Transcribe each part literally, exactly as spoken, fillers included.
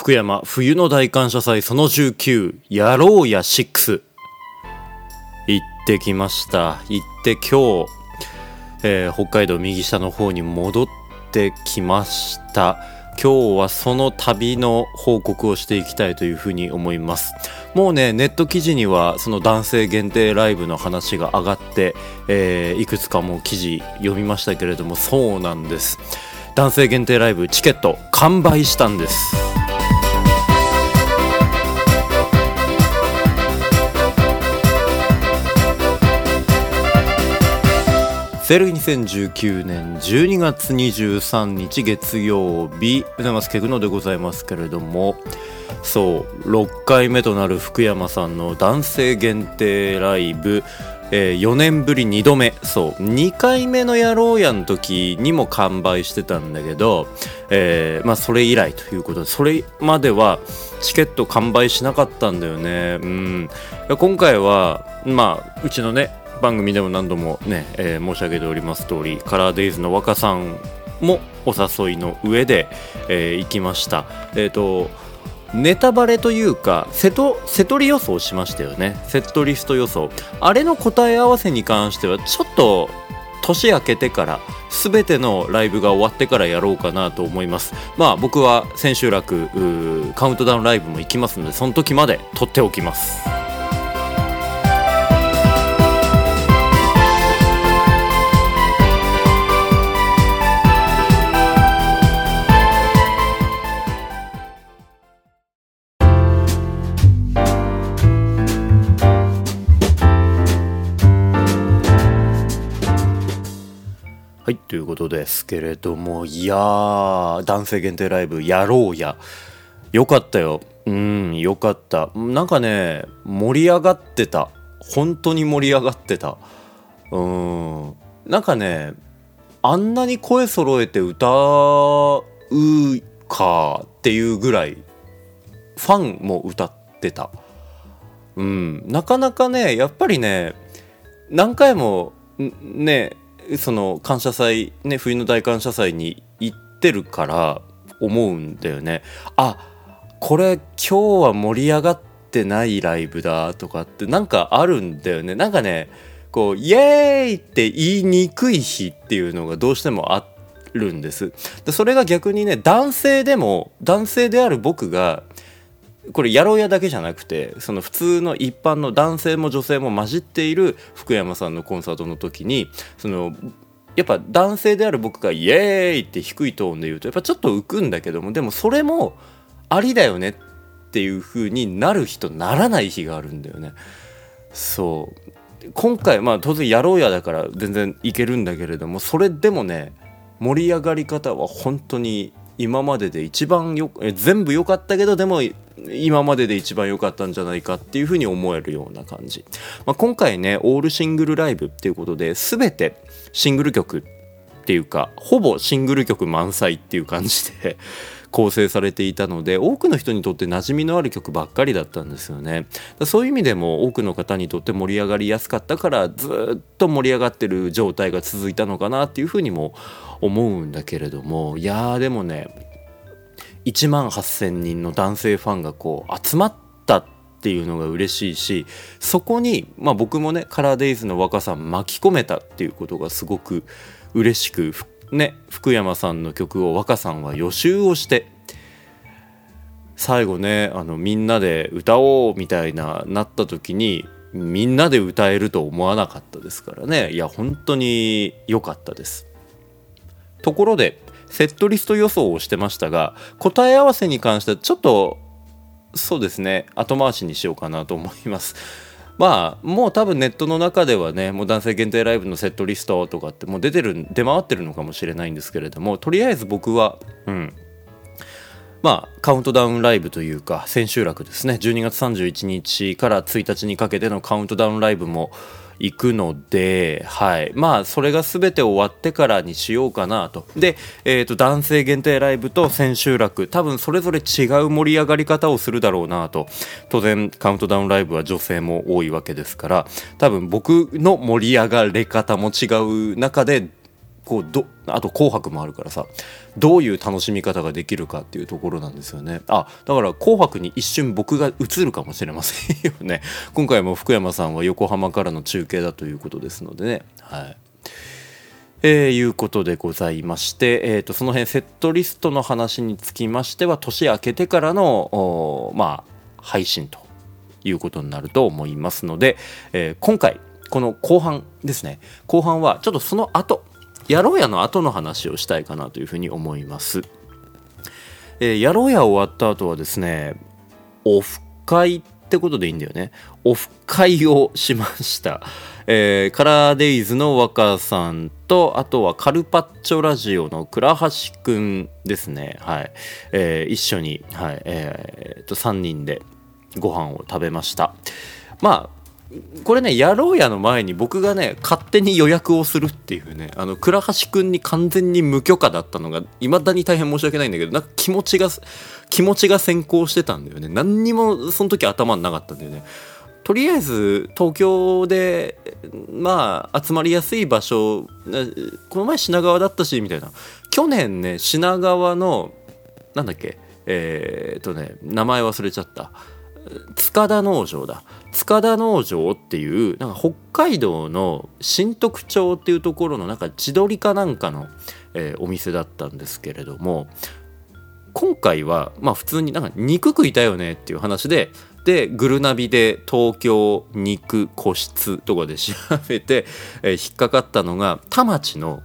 福山冬の大感謝祭そのじゅうきゅうやろうやろく行ってきました。行って今日、えー、北海道右下の方に戻ってきました。今日はその旅の報告をしていきたいというふうに思います。もうねネット記事にはその男性限定ライブの話が上がって、えー、いくつかも記事読みましたけれども、そうなんです。男性限定ライブチケット完売したんです。セールにせんじゅうきゅうねんじゅうにがつにじゅうさんにち月曜日、おざいますケグノでございますけれども、そうろっかいめとなる福山さんの男性限定ライブ、えー、よねんぶりにどめ、そうにかいめのやろうやの時にも完売してたんだけど、えー、まあそれ以来ということで、それまではチケット完売しなかったんだよね。うん、今回はまあうちのね番組でも何度もね、えー、申し上げております通り、カラーデイズの若さんもお誘いの上で、えー、行きました。えーとネタバレというかセトセトリ予想しましたよね。セットリスト予想、あれの答え合わせに関してはちょっと年明けてから全てのライブが終わってからやろうかなと思います。まあ僕は千秋楽カウントダウンライブも行きますので、その時まで撮っておきます。はい、ということですけれども、いやー男性限定ライブやろうやよかったよ。うんよかった。なんかね盛り上がってた。本当に盛り上がってた。うんなんかねあんなに声揃えて歌うかっていうぐらいファンも歌ってた。うんなかなかねやっぱりね何回もねその感謝祭ね冬の大感謝祭に行ってるから思うんだよね。あ、これ今日は盛り上がってないライブだとかってなんかあるんだよね。なんかねこうイエーイって言いにくい日っていうのがどうしてもあるんです。でそれが逆にね男性でも男性である僕がこれやろうやだけじゃなくて、その普通の一般の男性も女性も混じっている福山さんのコンサートの時に、そのやっぱ男性である僕がイエーイって低いトーンで言うとやっぱちょっと浮くんだけども、でもそれもありだよねっていう風になる日とならない日があるんだよね。そう今回まあ当然やろうやだから全然いけるんだけれども、それでもね盛り上がり方は本当に今までで一番よえ全部良かったけど、でも今までで一番良かったんじゃないかっていう風に思えるような感じ。まあ、今回ねオールシングルライブっていうことで全てシングル曲っていうかほぼシングル曲満載っていう感じで構成されていたので、多くの人にとって馴染みのある曲ばっかりだったんですよね。そういう意味でも多くの方にとって盛り上がりやすかったから、ずっと盛り上がってる状態が続いたのかなっていう風にも思うんだけれども、いやーでもねいちまんはっせんにんの男性ファンがこう集まったっていうのが嬉しいし、そこに、まあ、僕もねカラーデイズの若さん巻き込めたっていうことがすごく嬉しく、ね、福山さんの曲を若さんは予習をして最後ねあのみんなで歌おうみたいななった時にみんなで歌えると思わなかったですからね。いや本当に良かったです。ところでセットリスト予想をしてましたが、答え合わせに関してはちょっとそうですね後回しにしようかなと思います。まあもう多分ネットの中ではねもう男性限定ライブのセットリストとかってもう出てる出回ってるのかもしれないんですけれども、とりあえず僕はうんまあカウントダウンライブというか千秋楽ですね、じゅうにがつさんじゅういちにちからついたちにかけてのカウントダウンライブも行くので、はい、まあそれが全て終わってからにしようかなと。で、えーと男性限定ライブと千秋楽多分それぞれ違う盛り上がり方をするだろうなと。当然カウントダウンライブは女性も多いわけですから、多分僕の盛り上がり方も違う中でこうどあと紅白もあるからさ、どういう楽しみ方ができるかっていうところなんですよね。あ、だから紅白に一瞬僕が映るかもしれませんよね。今回も福山さんは横浜からの中継だということですのでね、はい、えー、いうことでございまして、えー、とその辺セットリストの話につきましては年明けてからのまあ配信ということになると思いますので、えー、今回この後半ですね、後半はちょっとその後やろうやの後の話をしたいかなというふうに思います。えー、やろうや終わった後はですね、オフ会ってことでいいんだよね。オフ会をしました。えー、カラーデイズの若さんと、あとはカルパッチョラジオの倉橋くんですね。はい、えー、一緒に、はいえー、とさんにんでご飯を食べました。まあこれね、やろうやの前に僕がね勝手に予約をするっていうね、あの倉橋くんに完全に無許可だったのが未だに大変申し訳ないんだけど、なんか気持ちが気持ちが先行してたんだよね。何にもその時頭になかったんだよね。とりあえず東京でまあ集まりやすい場所、この前品川だったしみたいな、去年ね品川のなんだっけえー、っとね名前忘れちゃった、塚田農場だ塚田農場っていうなんか北海道の新徳町っていうところのなんか地鶏かなんかの、えー、お店だったんですけれども、今回はまあ普通になんか肉食いたよねっていう話ででグルナビで東京肉個室とかで調べて、えー、引っかかったのが田町の、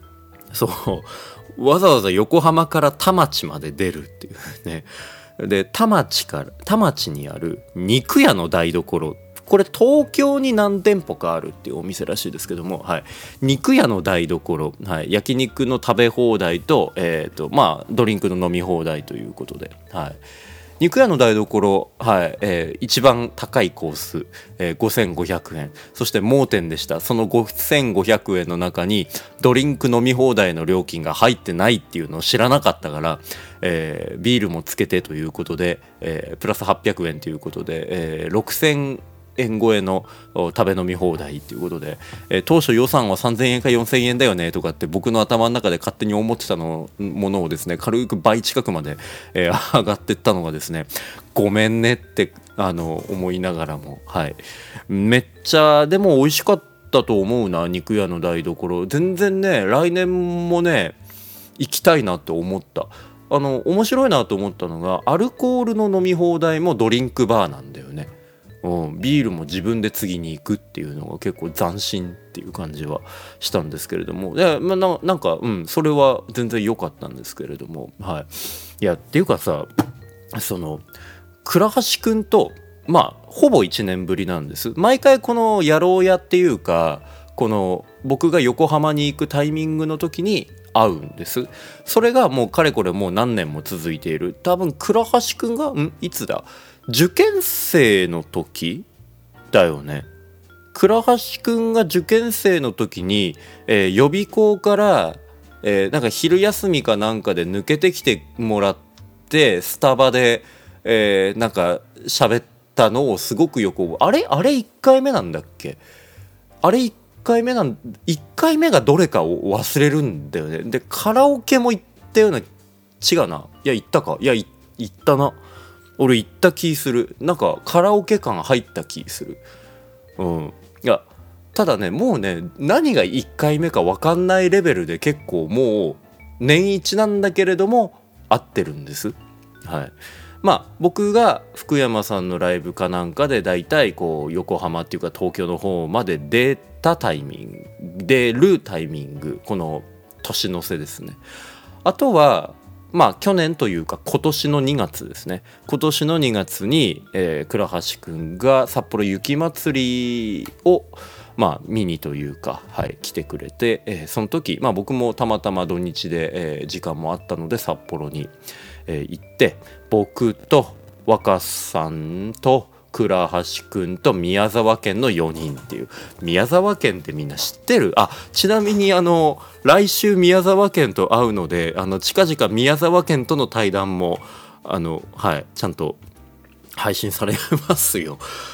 そうわざわざ横浜から田町まで出るっていうね。で田町から田町にある肉屋の台所、これ東京に何店舗かあるっていうお店らしいですけども、はい、肉屋の台所、はい、焼肉の食べ放題と、えーとまあ、ドリンクの飲み放題ということで、はい、肉屋の台所、はいえー、一番高いコース、えー、ごせんごひゃくえん、そして盲点でした。そのごせんごひゃくえんの中にドリンク飲み放題の料金が入ってないっていうのを知らなかったから、えー、ビールもつけてということで、えー、プラスはっぴゃくえんということで、えー、ろくせんえん超えの食べ飲み放題ということで、えー、当初予算はさんぜんえんかよんせんえんだよねとかって僕の頭の中で勝手に思ってたのものをですね、軽く倍近くまで、えー、上がってったのがですね、ごめんねってあの思いながらも、はい、めっちゃでも美味しかったと思うな、肉屋の台所。全然ね来年もね行きたいなって思った。あの面白いなと思ったのが、アルコールの飲み放題もドリンクバーなんだよね。うん、ビールも自分で次に行くっていうのが結構斬新っていう感じはしたんですけれども、で、まあ、な, なんか、うん、それは全然良かったんですけれども、はい、いやっていうかさ、その倉橋くんとまあほぼいちねんぶりなんです。毎回このやろうやっていうか、この僕が横浜に行くタイミングの時に会うんです。それがもうかれこれもう何年も続いている。多分倉橋くんがんいつだ受験生の時だよね。倉橋くんが受験生の時に、えー、予備校から、えー、なんか昼休みかなんかで抜けてきてもらってスタバで、えー、なんか喋ったのをすごくよく覚え、あれあれいっかいめなんだっけ、あれいっかいめなんいっかいめがどれかを忘れるんだよね。でカラオケも行ったような、違うな、いや行ったか、いや行ったな、俺行った気する。なんかカラオケ感入った気する。うん。いやただね、もうね何がいっかいめか分かんないレベルで結構もう年一なんだけれども合ってるんです。はい。まあ僕が福山さんのライブかなんかでだいたいこう横浜っていうか東京の方まで出たタイミング、出るタイミング、この年の瀬ですね。あとはまあ去年というか今年のにがつですね。今年のにがつに、えー、倉橋くんが札幌雪まつりをまあ見にというか、はい、来てくれて、えー、その時、まあ、僕もたまたま土日で、えー、時間もあったので札幌に、えー、行って、僕と若さんと倉橋くんと宮沢県のよにんっていう。宮沢県ってみんな知ってる？あ、ちなみにあの来週宮沢県と会うので、あの近々宮沢県との対談もあの、はい、ちゃんと配信されますよ。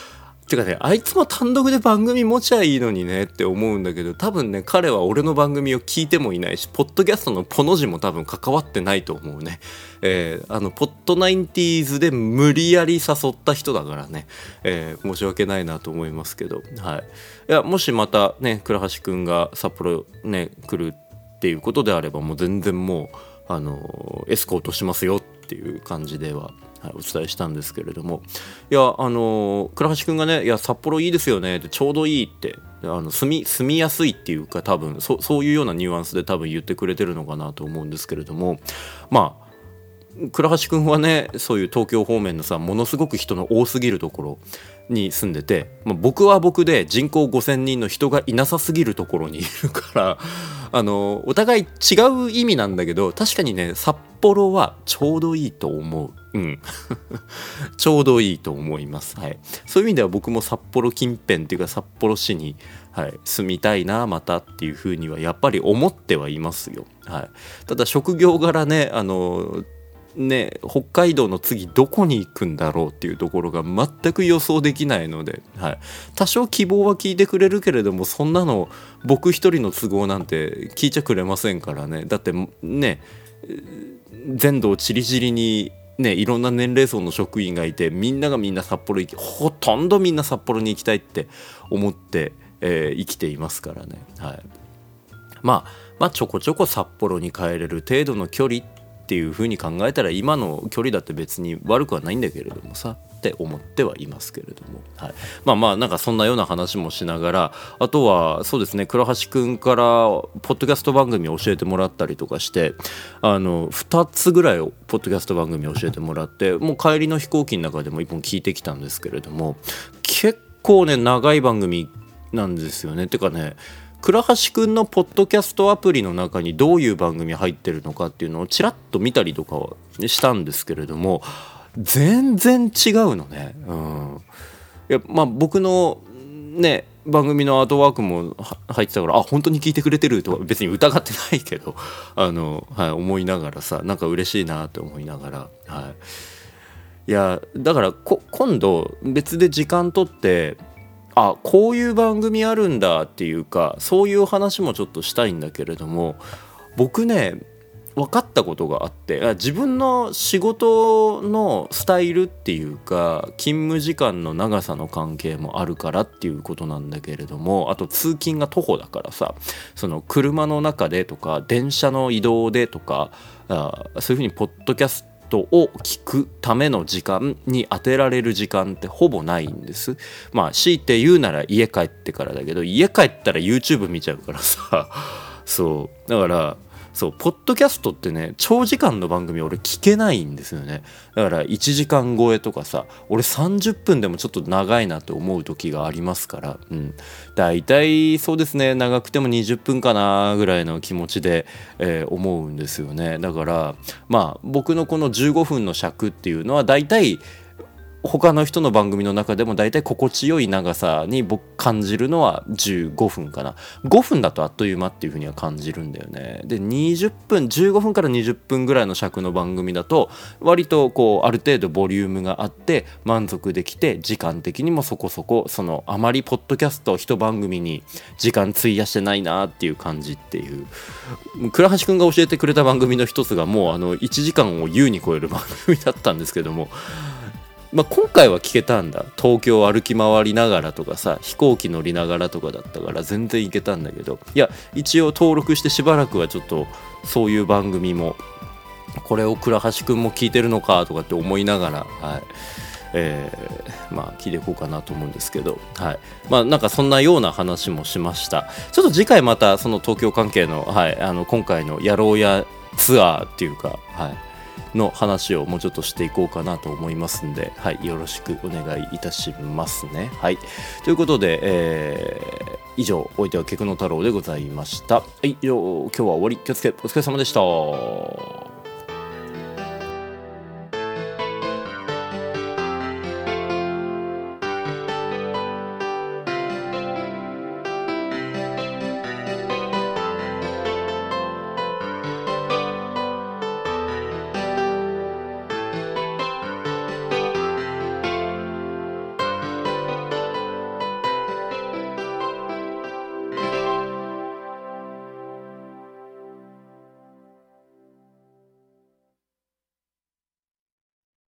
てかね、あいつも単独で番組持ちゃいいのにねって思うんだけど、多分ね彼は俺の番組を聞いてもいないし、ポッドキャストのポの字も多分関わってないと思うね。えー、あのポッドナインティーズで無理やり誘った人だからね、えー、申し訳ないなと思いますけど、はい、いやもしまたね倉橋くんが札幌ね来るっていうことであれば、もう全然もうあのエスコートしますよっていう感じでは、はい、お伝えしたんですけれども、いやあの倉橋くんがね、いや札幌いいですよねって、ちょうどいいってあの住み住みやすいっていうか、多分 そ, そういうようなニュアンスで多分言ってくれてるのかなと思うんですけれども、まあ倉橋くんはねそういう東京方面のさ、ものすごく人の多すぎるところに住んでて、まあ、僕は僕で人口ごせんにんの人がいなさすぎるところにいるからあのお互い違う意味なんだけど、確かにね札幌はちょうどいいと思う。うんちょうどいいと思います、はい、そういう意味では僕も札幌近辺っていうか札幌市に、はい、住みたいなまたっていうふうにはやっぱり思ってはいますよ、はい、ただ職業柄ねあのね北海道の次どこに行くんだろうっていうところが全く予想できないので、はい、多少希望は聞いてくれるけれども、そんなの僕一人の都合なんて聞いちゃくれませんからね。だってね全道ちりぢりにね、いろんな年齢層の職員がいて、みんながみんな札幌行き、ほとんどみんな札幌に行きたいって思って、えー、生きていますからね、はい、まあ、まあちょこちょこ札幌に帰れる程度の距離っていう風に考えたら、今の距離だって別に悪くはないんだけれどもさって思ってはいますけれども、はい、まあまあなんかそんなような話もしながら、あとはそうですね、倉橋くんからポッドキャスト番組を教えてもらったりとかして、あのふたつぐらいをポッドキャスト番組を教えてもらって、もう帰りの飛行機の中でもいっぽん聞いてきたんですけれども、結構ね長い番組なんですよね。てかね、倉橋くんのポッドキャストアプリの中にどういう番組入ってるのかっていうのをちらっと見たりとかはしたんですけれども、全然違うのね、うん、いやまあ僕のね番組のアートワークも入ってたから、あ本当に聞いてくれてるとは別に疑ってないけど、あの、はい、思いながらさ、なんか嬉しいなと思いながら、はい、いやだからこ今度別で時間取って、あこういう番組あるんだっていうか、そういう話もちょっとしたいんだけれども、僕ね分かったことがあって、自分の仕事のスタイルっていうか勤務時間の長さの関係もあるからっていうことなんだけれども、あと通勤が徒歩だからさ、その車の中でとか電車の移動でとか、あそういうふうにポッドキャストを聞くための時間に当てられる時間ってほぼないんです。まあ強いて言うなら家帰ってからだけど、家帰ったら YouTube 見ちゃうからさそうだからそうポッドキャストってね長時間の番組俺聞けないんですよね。だからいちじかん超えとかさ、俺さんじゅっぷんでもちょっと長いなと思う時がありますから、うん、だいたいそうですね長くてもにじゅっぷんかなぐらいの気持ちで、えー、思うんですよね。だからまあ僕のこのじゅうごふんの尺っていうのはだいたい他の人の番組の中でもだいたい心地よい長さに僕感じるのはじゅうごふんかな。ごふんだとあっという間っていう風には感じるんだよね。でにじゅっぷんじゅうごふんからにじゅっぷんぐらいの尺の番組だと割とこうある程度ボリュームがあって満足できて、時間的にもそこそこそのあまりポッドキャスト一番組に時間費やしてないなっていう感じっていう、倉橋くんが教えてくれた番組の一つがもうあのいちじかんを優に超える番組だったんですけども、まあ、今回は聞けたんだ。東京歩き回りながらとかさ、飛行機乗りながらとかだったから全然行けたんだけど、いや一応登録してしばらくはちょっとそういう番組もこれを倉橋くんも聞いてるのかとかって思いながら、はいえー、まあ聞いていこうかなと思うんですけど、はい、まあなんかそんなような話もしました。ちょっと次回またその東京関係の、はい、あの今回のやろうやツアーっていうか、はいの話をもうちょっとしていこうかなと思いますんで、はい、よろしくお願いいたしますね。はい、ということで、えー、以上お相手は菊野太郎でございました。はい、今日は終わり。気をつけお疲れ様でした。